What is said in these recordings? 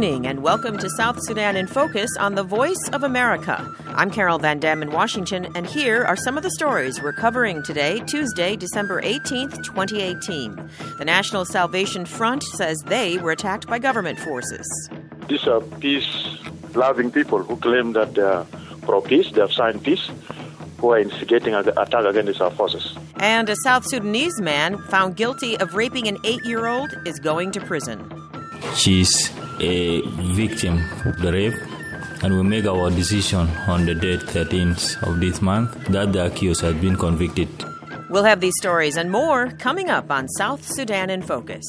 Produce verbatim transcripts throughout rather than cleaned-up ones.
evening and welcome to South Sudan in Focus on the Voice of America. I'm Carol Van Dam in Washington, and here are some of the stories we're covering today, Tuesday, December eighteenth, twenty eighteen. The National Salvation Front says they were attacked by government forces. These are peace-loving people who claim that they are pro-peace, they have signed peace, who are instigating an attack against our forces. And a South Sudanese man found guilty of raping an eight-year-old is going to prison. She's a victim of the rape, and we make our decision on the date thirteenth of this month that the accused has been convicted. We'll have these stories and more coming up on South Sudan in Focus.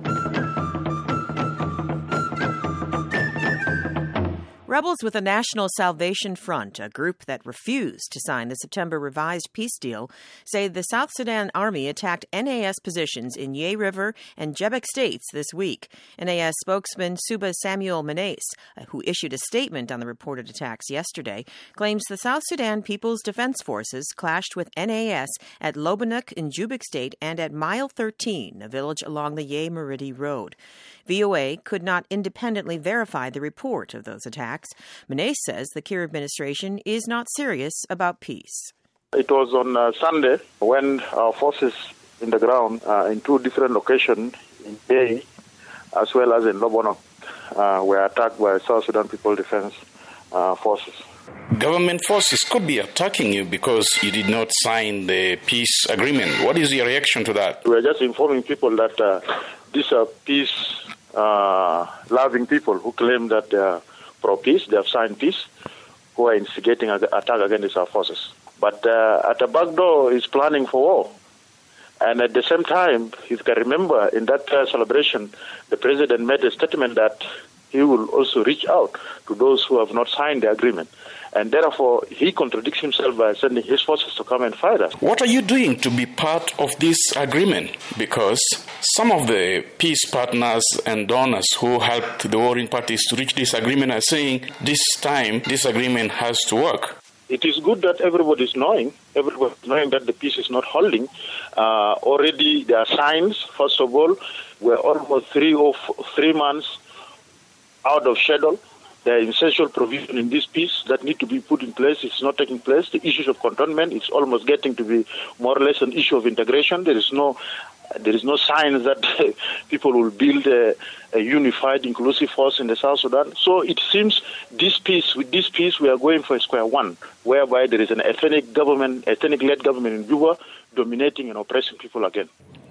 Rebels with the National Salvation Front, a group that refused to sign the September revised peace deal, say the South Sudan Army attacked N A S positions in Ye River and Jebek states this week. N A S spokesman Suba Samuel Menace, who issued a statement on the reported attacks yesterday, claims the South Sudan People's Defense Forces clashed with N A S at Lobanuk in Jubek State and at Mile thirteen, a village along the Ye Maridi Road. V O A could not independently verify the report of those attacks. Menace says the Kiir administration is not serious about peace. It was on uh, Sunday when our forces in the ground uh, in two different locations in Ye as well as in Lobanuk uh, were attacked by South Sudan People Defense uh, Forces. Government forces could be attacking you because you did not sign the peace agreement. What is your reaction to that? We are just informing people that uh, these are peace-loving uh, people who claim that they are pro-peace, they have signed peace, who are instigating an attack against our forces. But uh, at the back door is planning for war. And at the same time, if you can remember, in that uh, celebration, the president made a statement that he will also reach out to those who have not signed the agreement. And therefore, he contradicts himself by sending his forces to come and fight us. What are you doing to be part of this agreement? Because some of the peace partners and donors who helped the warring parties to reach this agreement are saying this time this agreement has to work. It is good that everybody is knowing, everybody is knowing that the peace is not holding. Uh, already there are signs, first of all, we're almost three or four, three months out of schedule. There are essential provision in this peace that need to be put in place. It's not taking place. The issues of cantonment is almost getting to be more or less an issue of integration. There is no, there is no signs that people will build a, a unified, inclusive force in the South Sudan. So it seems this peace, with this peace, we are going for a square one, whereby there is an ethnic government, ethnic-led government in Juba, dominating and oppressing people again.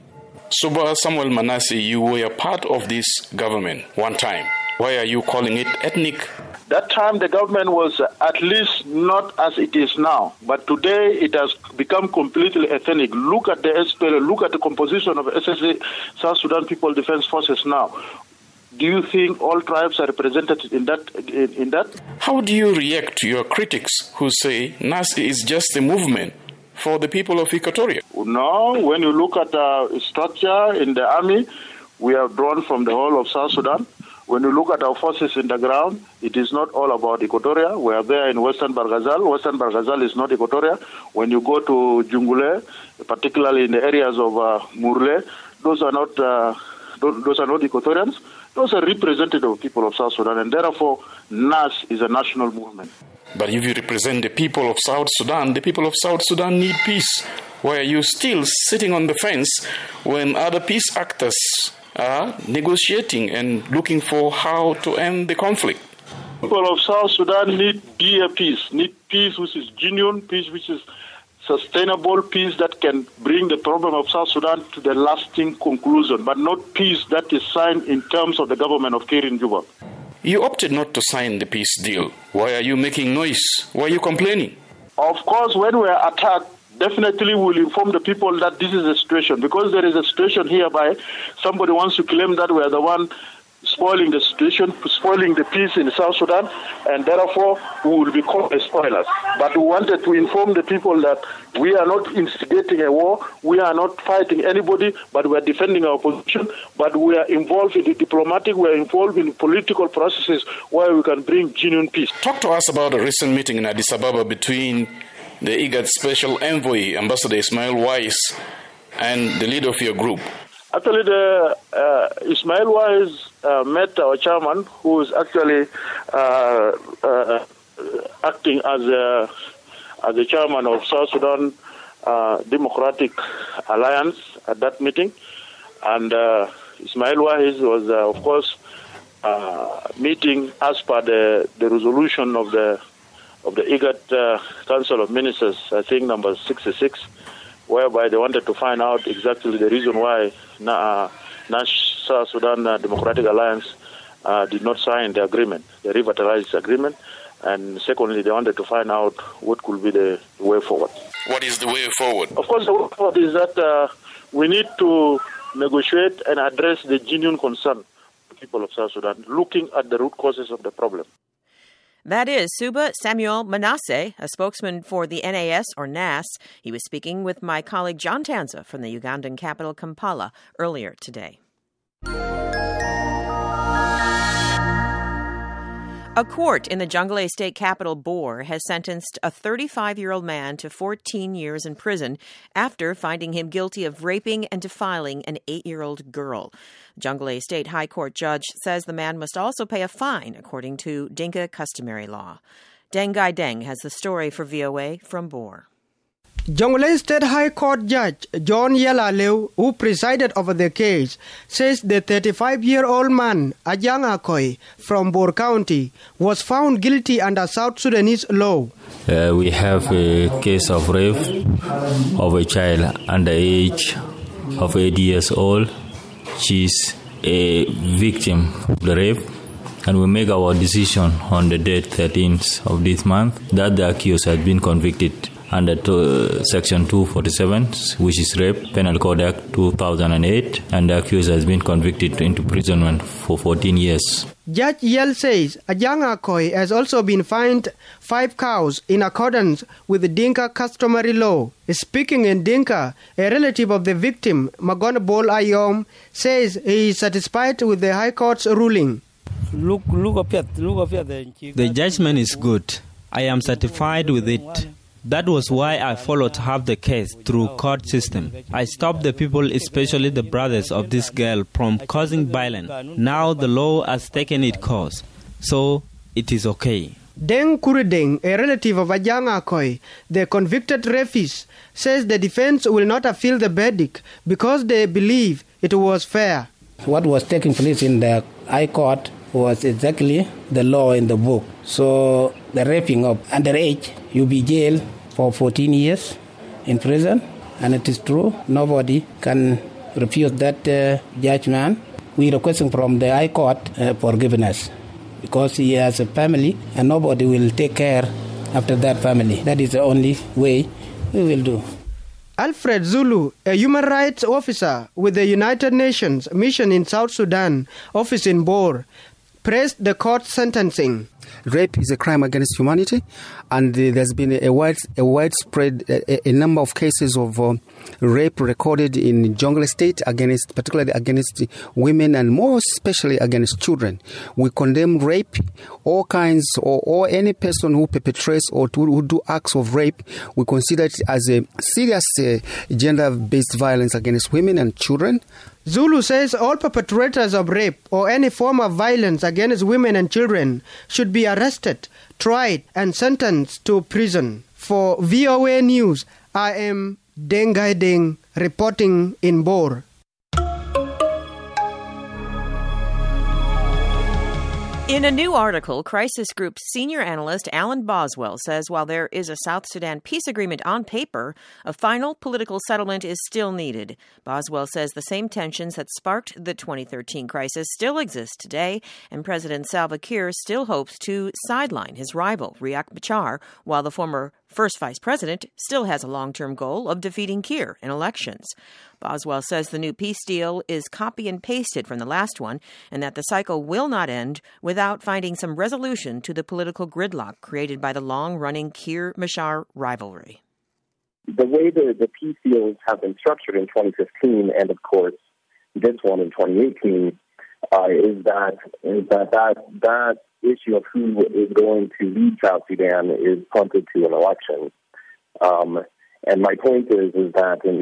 Suba Samuel Menace, you were part of this government one time. Why are you calling it ethnic? That time the government was at least not as it is now. But today it has become completely ethnic. Look at the S P L A, look at the composition of S S A, South Sudan People Defense Forces now. Do you think all tribes are represented in that? In, in that? How do you react to your critics who say N A S is just a movement for the people of Equatoria? No, when you look at the structure in the army, we are drawn from the whole of South Sudan. When you look at our forces in the ground, it is not all about Equatoria. We are there in Western Barghazal. Western Barghazal is not Equatoria. When you go to Jungule, particularly in the areas of uh, Murle, those are not uh, those are not Equatorians. Those are representative people of South Sudan, and therefore N A S is a national movement. But if you represent the people of South Sudan, the people of South Sudan need peace. Why are you still sitting on the fence when other peace actors are negotiating and looking for how to end the conflict? People of South Sudan need dear peace, need peace which is genuine, peace which is sustainable, peace that can bring the problem of South Sudan to the lasting conclusion, but not peace that is signed in terms of the government of Kiir in Juba. You opted not to sign the peace deal. Why are you making noise? Why are you complaining? Of course, when we are attacked, definitely we'll inform the people that this is a situation, because there is a situation hereby somebody wants to claim that we are the one spoiling the situation, spoiling the peace in South Sudan, and therefore we will be called as spoilers. But we wanted to inform the people that we are not instigating a war, we are not fighting anybody, but we are defending our position, but we are involved in the diplomatic, we are involved in political processes where we can bring genuine peace. Talk to us about a recent meeting in Addis Ababa between the IGAD Special Envoy, Ambassador Ismail Wais, and the leader of your group. Actually, the uh, Ismail Wais uh, met our chairman, who is actually uh, uh, acting as a, as the chairman of South Sudan uh, Democratic Alliance at that meeting. And uh, Ismail Wais was, uh, of course, uh, meeting as per the, the resolution of the of the IGAD uh, Council of Ministers, I think number sixty-six, whereby they wanted to find out exactly the reason why uh, Nash South Sudan uh, Democratic Alliance uh, did not sign the agreement, the revitalized agreement. And secondly, they wanted to find out what could be the way forward. What is the way forward? Of course, the way forward is that uh, we need to negotiate and address the genuine concern of the people of South Sudan, looking at the root causes of the problem. That is Suba Samuel Manasseh, a spokesman for the N A S or N A S. He was speaking with my colleague John Tanza from the Ugandan capital Kampala earlier today. A court in the Jonglei state capital, Bor, has sentenced a thirty-five-year-old man to fourteen years in prison after finding him guilty of raping and defiling an eight-year-old girl. Jonglei State High Court judge says the man must also pay a fine, according to Dinka customary law. Deng Gai Deng has the story for V O A from Bor. Jonglei State High Court Judge John Yalaleu, who presided over the case, says the thirty-five-year-old man, Ajang Akoy, from Bor County, was found guilty under South Sudanese law. Uh, we have a case of rape of a child under age of eight years old. She's a victim of the rape, and we make our decision on the date thirteenth of this month that the accused has been convicted under to, Section two forty-seven, which is Rape, Penal Code Act two thousand eight, and the accused has been convicted to imprisonment for fourteen years. Judge Yell says Ajang Akoy has also been fined five cows in accordance with the Dinka customary law. Speaking in Dinka, a relative of the victim, Magon Bol Ayom, says he is satisfied with the High Court's ruling. The judgment is good. I am satisfied with it. That was why I followed up the case through court system. I stopped the people, especially the brothers of this girl, from causing violence. Now the law has taken its course, so it is okay. Deng Kurideng, a relative of Ajang Akoy, the convicted rapist, says the defense will not appeal the verdict because they believe it was fair. What was taking place in the High Court was exactly the law in the book. So the raping of underage, you be jailed for fourteen years in prison, and it is true. Nobody can refuse that uh, judgment. We are requesting from the High Court uh, forgiveness because he has a family, and nobody will take care after that family. That is the only way we will do. Alfred Zulu, a human rights officer with the United Nations mission in South Sudan, office in Bor, praised the court sentencing. Rape is a crime against humanity, and uh, there's been a, wide, a widespread, a, a number of cases of uh, rape recorded in Jonglei State, against, particularly against women and more especially against children. We condemn rape, all kinds, or, or any person who perpetrates or to, who do acts of rape. We consider it as a serious uh, gender-based violence against women and children. Zulu says all perpetrators of rape or any form of violence against women and children should be arrested, tried, and sentenced to prison. For V O A News, I am Deng Gai Deng reporting in Bor. In a new article, Crisis Group's senior analyst Alan Boswell says while there is a South Sudan peace agreement on paper, a final political settlement is still needed. Boswell says the same tensions that sparked the twenty thirteen crisis still exist today, and President Salva Kiir still hopes to sideline his rival, Riek Machar, while the former first vice president still has a long-term goal of defeating Kiir in elections. Boswell says the new peace deal is copy and pasted from the last one, and that the cycle will not end without finding some resolution to the political gridlock created by the long-running Kiir-Machar rivalry. The way the, the peace deals have been structured in twenty fifteen, and of course this one in twenty eighteen, uh, is that is that, that that issue of who is going to lead South Sudan is punted to an election. Um, and my point is is that in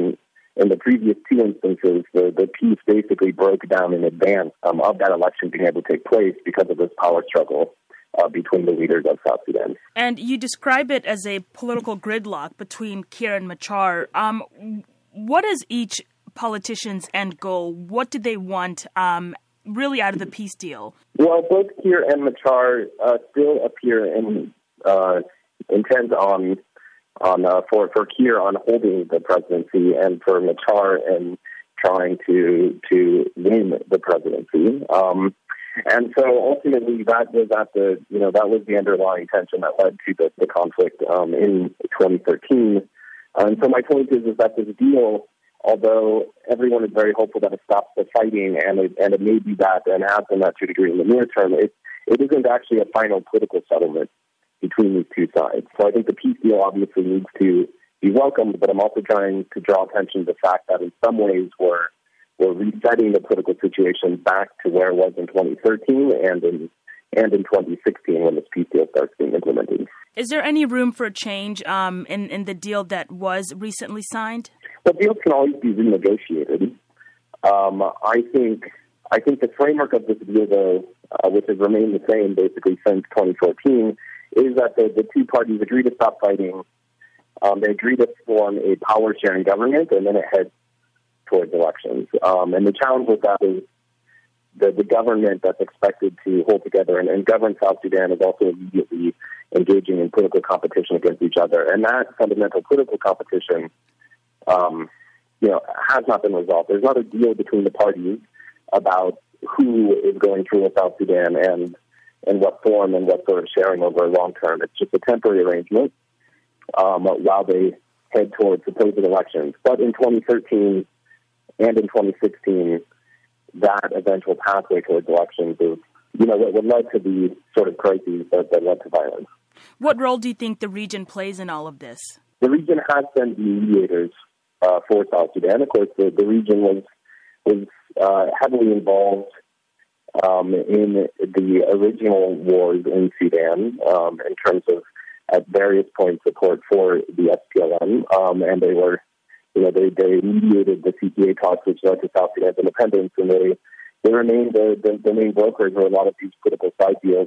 in the previous two instances, the, the peace basically broke down in advance um, of that election being able to take place because of this power struggle uh, between the leaders of South Sudan. And you describe it as a political gridlock between Kiir and Machar. Um, what is each politician's end goal? What do they want um, really out of the peace deal? Well, both Kiir and Machar uh, still appear in, uh, intent on on uh, for for Kiir on holding the presidency, and for Machar and trying to to win the presidency. Um, and so ultimately, that was at the you know that was the underlying tension that led to the, the conflict um, in twenty thirteen. And so my point is, is that this deal, although everyone is very hopeful that it stops the fighting, and it, and it may be that and has been that to a degree in the near term, it it isn't actually a final political settlement between these two sides. So I think the peace deal obviously needs to be welcomed, but I'm also trying to draw attention to the fact that in some ways we're, we're resetting the political situation back to where it was in twenty thirteen and in and in twenty sixteen when this peace deal starts being implemented. Is there any room for a change um, in, in the deal that was recently signed? Well, deals can always be renegotiated. Um, I think I think the framework of this deal, though, uh, which has remained the same basically since twenty fourteen, is that the, the two parties agree to stop fighting. Um, they agree to form a power-sharing government, and then it heads towards elections. Um, and the challenge with that is the, the government that's expected to hold together and, and govern South Sudan is also immediately engaging in political competition against each other. And that fundamental political competition um, you know, has not been resolved. There's not a deal between the parties about who is going through with South Sudan and in what form and what sort of sharing over a long term. It's just a temporary arrangement um, while they head towards supposed elections. But in twenty thirteen and in twenty sixteen, that eventual pathway towards elections is, you know, what led to the sort of crises that, that led to violence. What role do you think the region plays in all of this? The region has been the mediators uh, for South Sudan. Of course, the, the region was was uh, heavily involved Um, in the original wars in Sudan, um, in terms of at various points support for the S P L M, um, and they were, you know, they, they mediated the C P A talks, which led to South Sudan's independence, and they they remain the, the, the main brokers where a lot of these political side deals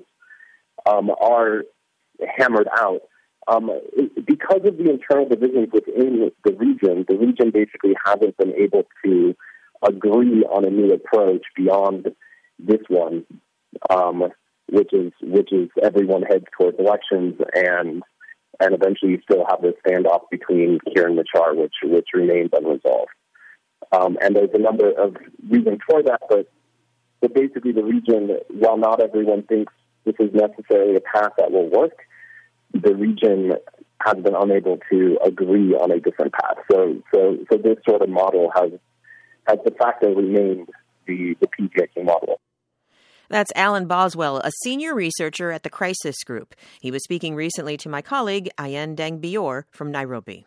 um, are hammered out. Um, because of the internal divisions within the region, the region basically hasn't been able to agree on a new approach beyond this one, um, which is which is everyone heads towards elections, and and eventually you still have this standoff between Kiir and Machar, which which remains unresolved. Um, and there's a number of reasons for that, but but basically the region, while not everyone thinks this is necessarily a path that will work, the region has been unable to agree on a different path. So so so this sort of model has has de facto remained the, the peacemaking model. That's Alan Boswell, a senior researcher at the Crisis Group. He was speaking recently to my colleague, Ayen Deng-Bior, from Nairobi.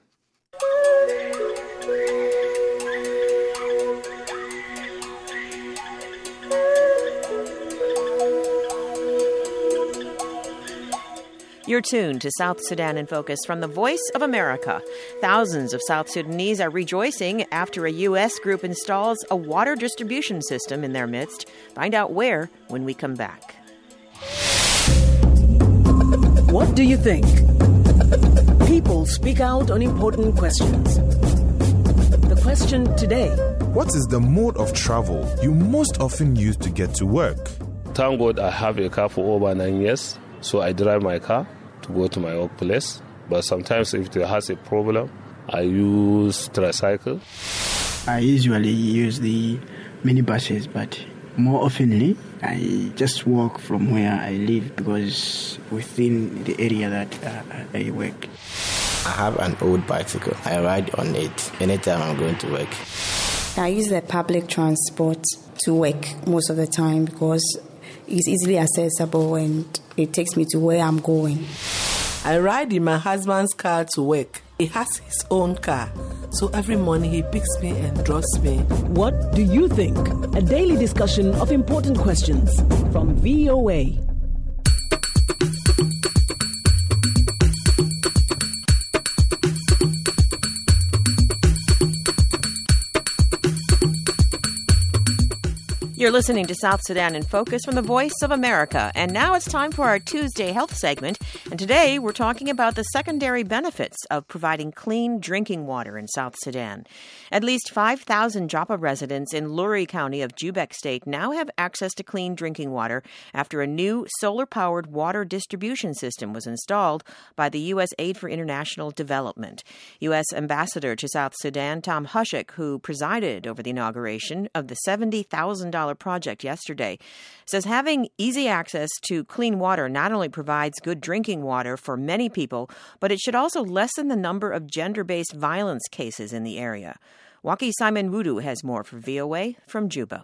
You're tuned to South Sudan in Focus from the Voice of America. Thousands of South Sudanese are rejoicing after a U S group installs a water distribution system in their midst. Find out where when we come back. What do you think? People speak out on important questions. The question today: what is the mode of travel you most often use to get to work? Thank God I have a car for over nine years, so I drive my car to go to my workplace. But sometimes if there has a problem, I use tricycle. I usually use the minibuses, but more oftenly I just walk from where I live because within the area that uh, I work. I have an old bicycle. I ride on it anytime I'm going to work. I use the public transport to work most of the time because it's easily accessible and it takes me to where I'm going. I ride in my husband's car to work. He has his own car, so every morning he picks me and drops me. What do you think? A daily discussion of important questions from V O A. You're listening to South Sudan in Focus from the Voice of America. And now it's time for our Tuesday Health segment. And today we're talking about the secondary benefits of providing clean drinking water in South Sudan. At least five thousand Joppa residents in Luri County of Jubac State now have access to clean drinking water after a new solar-powered water distribution system was installed by the U S Aid for International Development. U S Ambassador to South Sudan Tom Hushek, who presided over the inauguration of the seventy thousand dollars project yesterday, says having easy access to clean water not only provides good drinking water for many people, but it should also lessen the number of gender-based violence cases in the area. Waki Simon Wudu has more for V O A from Juba.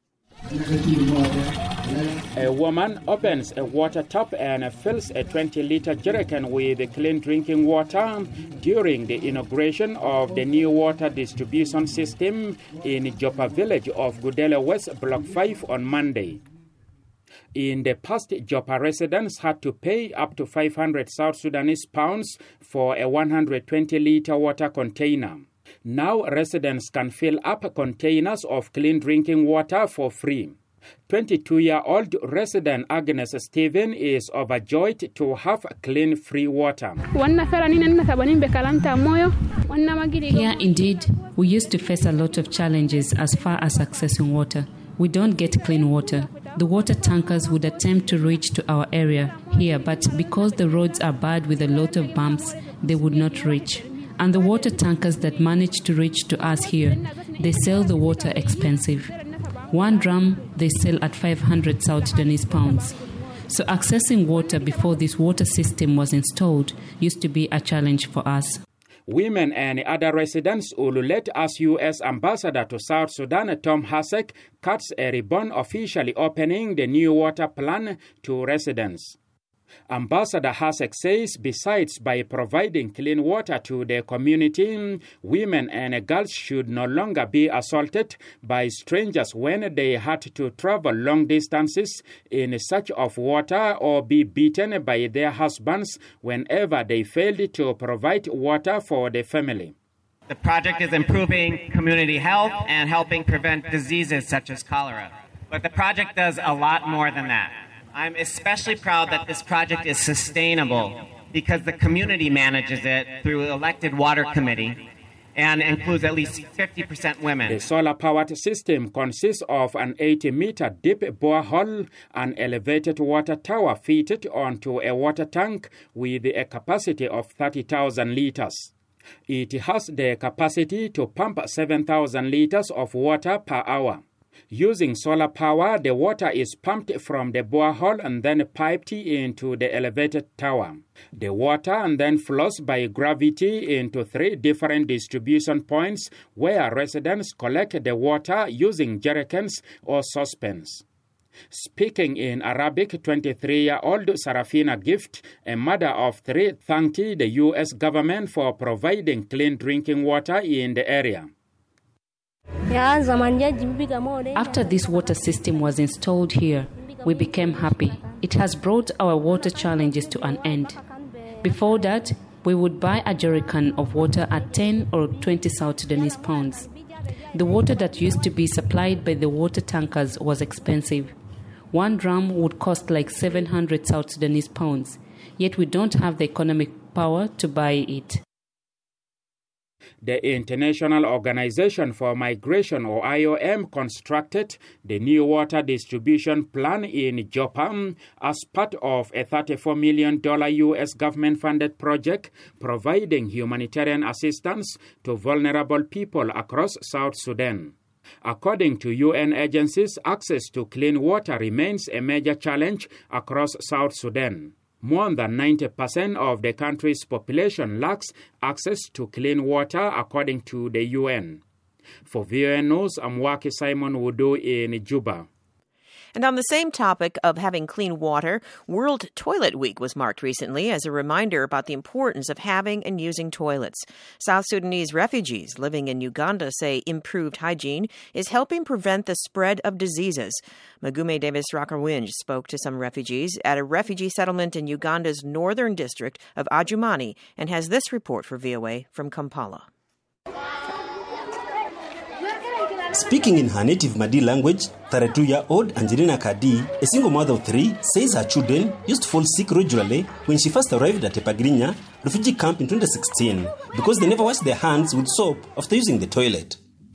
A woman opens a water tap and fills a twenty-liter jerrycan with clean drinking water during the inauguration of the new water distribution system in Joppa village of Gudela West, Block five on Monday. In the past, Joppa residents had to pay up to five hundred South Sudanese pounds for a one hundred twenty liter water container. Now residents can fill up containers of clean drinking water for free. twenty-two-year-old resident Agnes Stephen is overjoyed to have clean free water. Here, indeed, we used to face a lot of challenges as far as accessing water. We don't get clean water. The water tankers would attempt to reach to our area here, but because the roads are bad with a lot of bumps, they would not reach. And the water tankers that manage to reach to us here, they sell the water expensive. One drum they sell at five hundred South Sudanese pounds. So accessing water before this water system was installed used to be a challenge for us. Women and other residents will let us U S Ambassador to South Sudan, Tom Hushek, cuts a ribbon officially opening the new water plan to residents. Ambassador Hushek says besides by providing clean water to the community, women and girls should no longer be assaulted by strangers when they had to travel long distances in search of water or be beaten by their husbands whenever they failed to provide water for the family. The project is improving community health and helping prevent diseases such as cholera. But the project does a lot more than that. I'm especially proud that this project is sustainable because the community manages it through an elected water committee and includes at least fifty percent women. The solar-powered system consists of an eighty meter deep borehole, an elevated water tower fitted onto a water tank with a capacity of thirty thousand liters. It has the capacity to pump seven thousand liters of water per hour. Using solar power, the water is pumped from the borehole and then piped into the elevated tower. The water and then flows by gravity into three different distribution points where residents collect the water using jerrycans or saucepans. Speaking in Arabic, twenty-three-year-old Sarafina Gift, a mother of three, thanked the U S government for providing clean drinking water in the area. After this water system was installed here, we became happy. It has brought our water challenges to an end. Before that, we would buy a jerrycan of water at ten or twenty South Sudanese pounds. The water that used to be supplied by the water tankers was expensive. One drum would cost like seven hundred South Sudanese pounds, yet we don't have the economic power to buy it. The International Organization for Migration, or I O M, constructed the new water distribution plan in Joppa as part of a thirty-four million dollars U S government-funded project providing humanitarian assistance to vulnerable people across South Sudan. According to U N agencies, access to clean water remains a major challenge across South Sudan. More than ninety percent of the country's population lacks access to clean water, according to the U N. For V O A News, I'm Waki Simon Wudu in Juba. And on the same topic of having clean water, World Toilet Week was marked recently as a reminder about the importance of having and using toilets. South Sudanese refugees living in Uganda say improved hygiene is helping prevent the spread of diseases. Magume Davis Rakawinj spoke to some refugees at a refugee settlement in Uganda's northern district of Adjumani and has this report for V O A from Kampala. Speaking in her native Madi language, thirty-two-year-old Angelina Kadi, a single mother of three, says her children used to fall sick regularly when she first arrived at Epagrinya refugee camp in twenty sixteen because they never washed their hands with soap after using the toilet.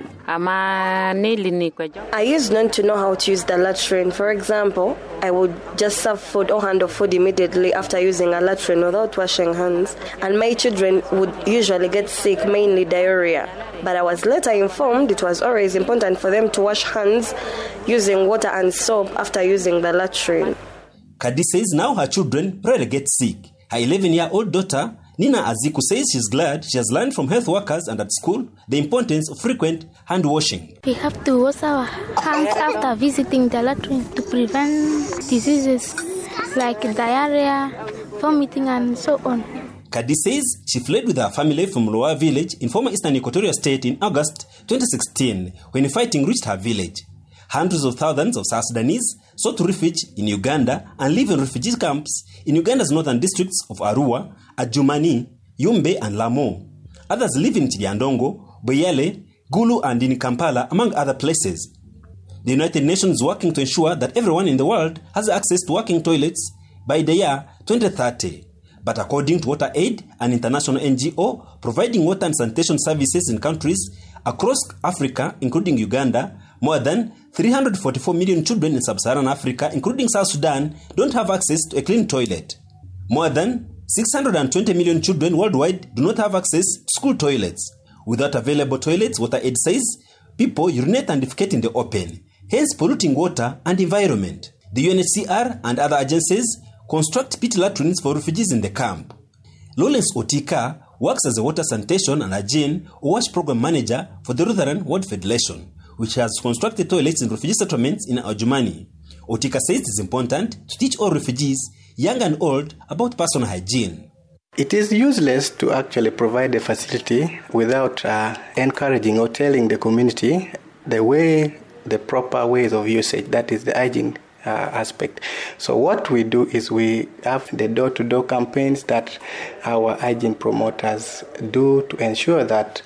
I used not to know how to use the latrine. For example, I would just serve food or handle food immediately after using a latrine without washing hands. And my children would usually get sick, mainly diarrhea. But I was later informed it was always important for them to wash hands using water and soap after using the latrine. Kadi says now her children rarely get sick. Her eleven-year-old daughter, Nina Aziku, says she's glad she has learned from health workers and at school the importance of frequent hand washing. We have to wash our hands after visiting the latrine to prevent diseases like diarrhea, vomiting, and so on. Kadi says she fled with her family from Loa village in former Eastern Equatoria State in August twenty sixteen when fighting reached her village. Hundreds of thousands of South Sudanese sought refuge in Uganda and live in refugee camps in Uganda's northern districts of Arua, Adjumani, Yumbe, and Lamo. Others live in Chiliandongo, Boyale, Gulu, and in Kampala, among other places. The United Nations is working to ensure that everyone in the world has access to working toilets by the year twenty thirty. But according to WaterAid, an international N G O providing water and sanitation services in countries across Africa, including Uganda, more than three hundred forty-four million children in sub-Saharan Africa, including South Sudan, don't have access to a clean toilet. More than six hundred twenty million children worldwide do not have access to school toilets. Without available toilets, WaterAid says, people urinate and defecate in the open, hence polluting water and environment. The U N H C R and other agencies construct pit latrines for refugees in the camp. Lawrence Otika works as a water sanitation and hygiene or wash program manager for the Lutheran World Federation, which has constructed toilets in refugee settlements in Adjumani. Otika says it is important to teach all refugees, young and old, about personal hygiene. It is useless to actually provide a facility without uh, encouraging or telling the community the way, the proper ways of usage, that is the hygiene uh, aspect. So what we do is we have the door-to-door campaigns that our hygiene promoters do to ensure that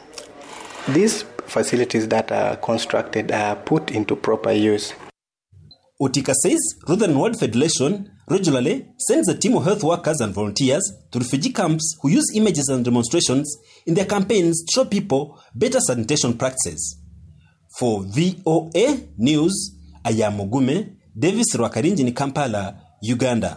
these facilities that are constructed are put into proper use. Otika says Lutheran World Federation regularly sends a team of health workers and volunteers to refugee camps who use images and demonstrations in their campaigns to show people better sanitation practices. For V O A News, I am Mugume, Davis Rwakarinji in Kampala, Uganda.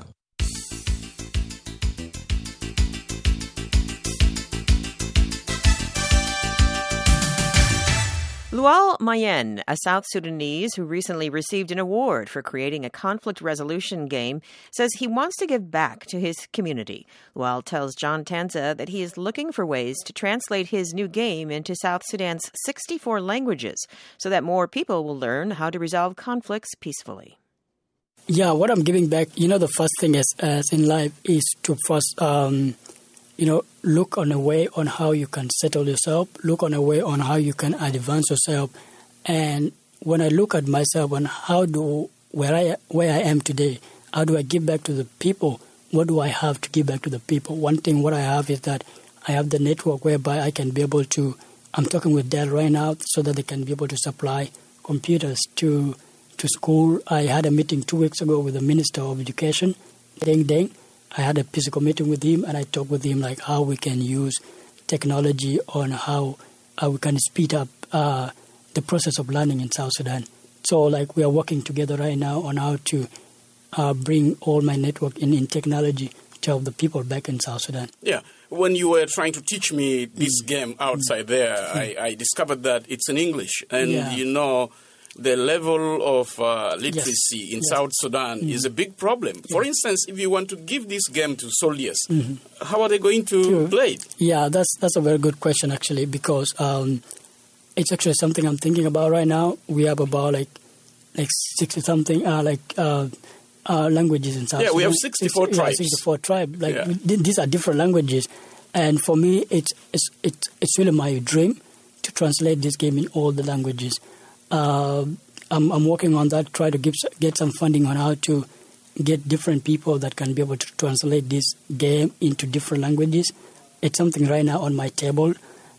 Lual Mayen, a South Sudanese who recently received an award for creating a conflict resolution game, says he wants to give back to his community. Lual tells John Tanza that he is looking for ways to translate his new game into South Sudan's sixty-four languages so that more people will learn how to resolve conflicts peacefully. Yeah, what I'm giving back, you know, the first thing is, as in life is to first, um, you know, look on a way on how you can settle yourself, look on a way on how you can advance yourself. And when I look at myself and how do, where I, where I am today, how do I give back to the people? What do I have to give back to the people? One thing what I have is that I have the network whereby I can be able to, I'm talking with Dell right now so that they can be able to supply computers to to school. I had a meeting two weeks ago with the Minister of Education, Deng Deng. I had a physical meeting with him, and I talked with him like how we can use technology on how, how we can speed up uh, the process of learning in South Sudan. So, like, we are working together right now on how to uh, bring all my network in, in technology to help the people back in South Sudan. Yeah. When you were trying to teach me this mm. game outside mm. there, mm. I, I discovered that it's in English. And, yeah. you know, the level of uh, literacy yes. in yes. South Sudan mm-hmm. is a big problem. For yeah. instance, if you want to give this game to soldiers, mm-hmm. how are they going to sure. play it? Yeah, that's that's a very good question, actually, because um, it's actually something I'm thinking about right now. We have about like like sixty-something uh, like uh, uh, languages in South yeah, Sudan. Yeah, we have sixty-four Six, tribes. Yeah, sixty-four tribes. Like, yeah. th- these are different languages. And for me, it's, it's, it's, it's really my dream to translate this game in all the languages. Uh, I'm, I'm working on that, try to give, get some funding on how to get different people that can be able to translate this game into different languages. It's something right now on my table,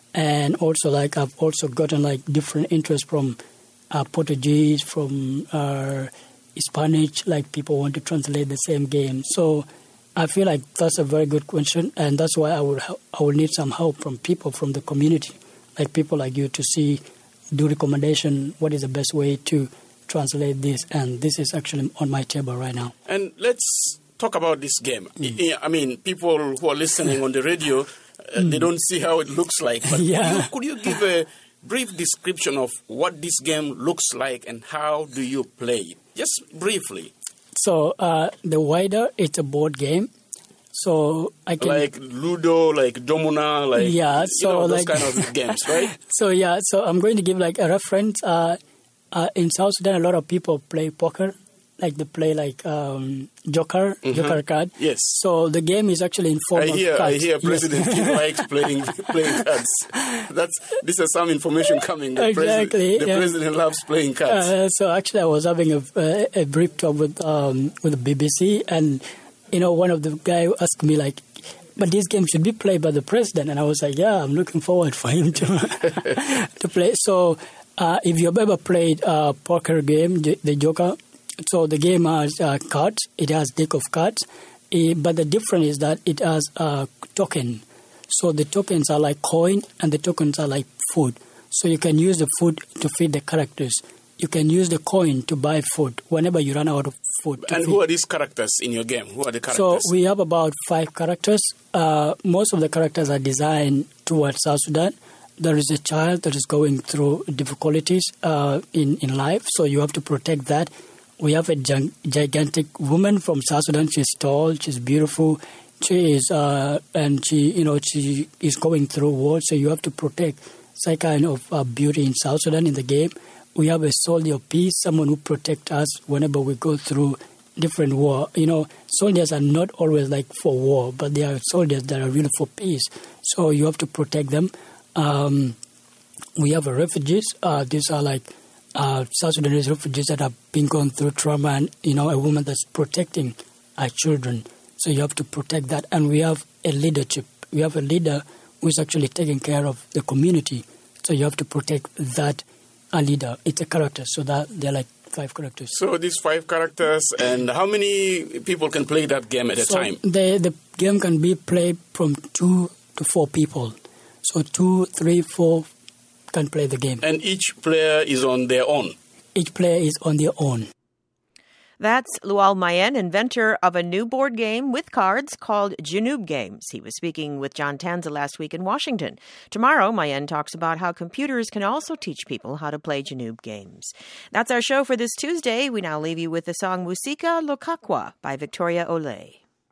And also, like, I've also gotten, like, different interests from uh, Portuguese, from uh, Spanish, like, people want to translate the same game. So I feel like that's a very good question, and that's why I would I would need some help from people from the community, like people like you, to see, do recommendation, what is the best way to translate this, and this is actually on my table right now. And let's talk about this game. Mm. I mean, people who are listening on the radio, uh, mm. they don't see how it looks like. But yeah. could, you, could you give a brief description of what this game looks like and how do you play it? Just briefly. So uh, the wider, it's a board game. So I can like Ludo, like Domina, like yeah, so you know, those like, kind of games, right? So yeah, so I'm going to give like a reference. Uh, uh, in South Sudan, a lot of people play poker, like they play like um, Joker, mm-hmm. Joker card. Yes. So the game is actually in form I hear, of cards. I hear President yes. Kim likes playing playing cards. That's this is some information coming. The exactly. President, the yeah. president loves playing cards. Uh, so actually, I was having a, a, a brief talk with um, with the B B C, and you know, one of the guys asked me like, but this game should be played by the president. And I was like, yeah, I'm looking forward for him to to play. So uh, if you've ever played a poker game, the Joker, so the game has uh, cards. It has deck of cards. Uh, but the difference is that it has a token. So the tokens are like coin and the tokens are like food. So you can use the food to feed the characters. You can use the coin to buy food whenever you run out of food. And feed. Who are these characters in your game? Who are the characters? So we have about five characters. Uh, most of the characters are designed towards South Sudan. There is a child that is going through difficulties uh, in, in life, so you have to protect that. We have a gi- gigantic woman from South Sudan. She's tall, she's beautiful, she is, uh, and she, you know, she is going through war, so you have to protect that kind of uh, beauty in South Sudan in the game. We have a soldier of peace, someone who protects us whenever we go through different war. You know, soldiers are not always like for war, but they are soldiers that are really for peace. So you have to protect them. Um, we have a refugees. Uh, these are like uh, South Sudanese refugees that have been going through trauma, and you know, a woman that's protecting our children. So you have to protect that. And we have a leadership. We have a leader who is actually taking care of the community. So you have to protect that. A leader, it's a character, so that they're like five characters. So these five characters, and how many people can play that game at a so time? The the game can be played from two to four people. So two, three, four can play the game. And each player is on their own? Each player is on their own. That's Lual Mayen, inventor of a new board game with cards called Junub Games. He was speaking with John Tanza last week in Washington. Tomorrow, Mayen talks about how computers can also teach people how to play Junub Games. That's our show for this Tuesday. We now leave you with the song Musika Lokakwa by Victoria Ole.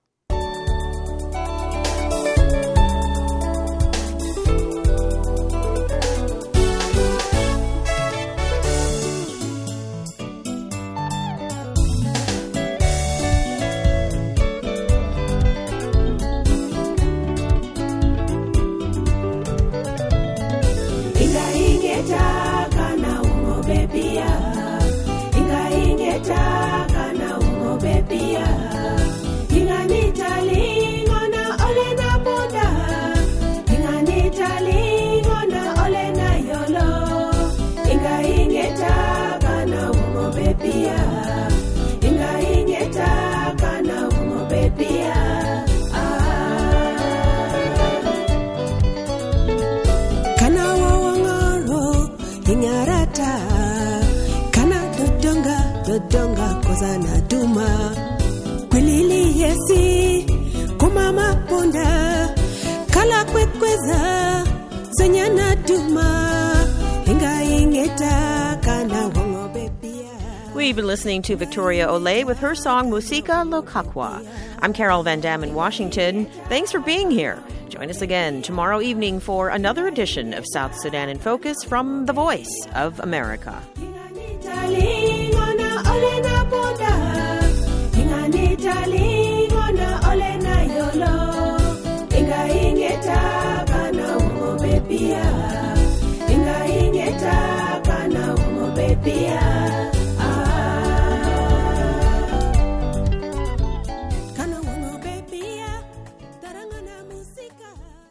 Donga kozana duma kwilili yesi kumama ponda kala kwekweza zanyana duma inga ingeta kana wongo bebia. We've been listening to Victoria Ole with her song Musika Lokakwa. I'm Carol Van Dam in Washington. Thanks for being here. Join us again tomorrow evening for another edition of South Sudan in Focus from The Voice of America.